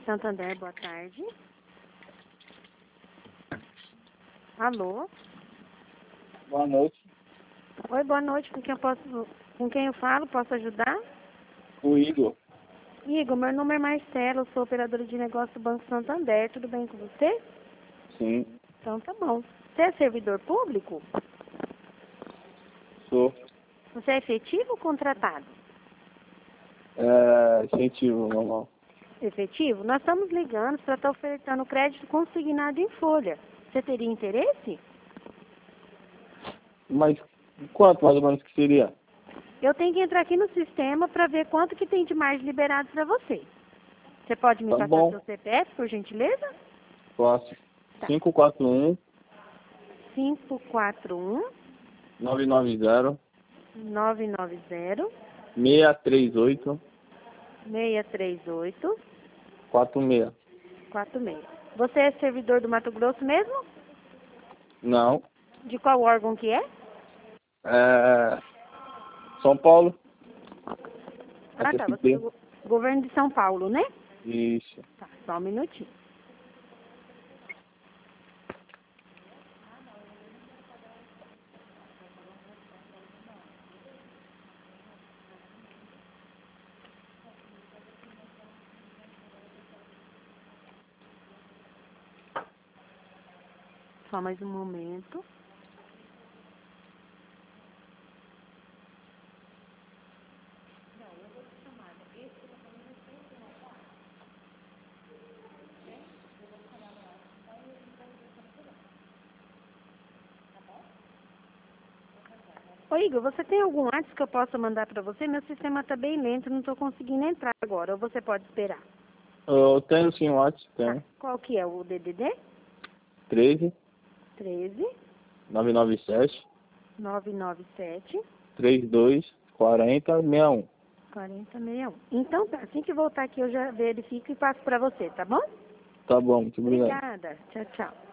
Santander, boa tarde. Alô? Boa noite. Oi, boa noite. Com quem eu falo? Posso ajudar? O Igor. Igor, meu nome é Marcelo, sou operadora de negócio do Banco Santander. Tudo bem com você? Sim, Então tá bom. Você é servidor público? sou. Você é efetivo ou contratado? Incentivo normal. Efetivo? Nós estamos ligando para estar ofertando crédito consignado em folha. Você teria interesse? Mas quanto mais ou menos que seria? Eu tenho que entrar aqui no sistema para ver quanto que tem de margem liberado para você. Você pode me Tá passar bom. seu CPF, por gentileza? Posso. Tá. 541 541 990 990 638 638 46. 46. Você é servidor do Mato Grosso mesmo? Não. De qual órgão que é? São Paulo. Ah, tá. Você é SSP. do governo de São Paulo, né? Isso. Tá, só um minutinho. Só mais um momento. Ô Igor, você tem algum WhatsApp que eu possa mandar para você? Meu sistema está bem lento, não estou conseguindo entrar agora. Ou você pode esperar? Eu tenho sim o WhatsApp, Tá. tenho. Qual que é o DDD? 13 13 997 997 32 40 61. 4061. Então tá, assim que voltar aqui eu já verifico e passo para você, tá bom? Tá bom, muito obrigado. Obrigada. Tchau, tchau.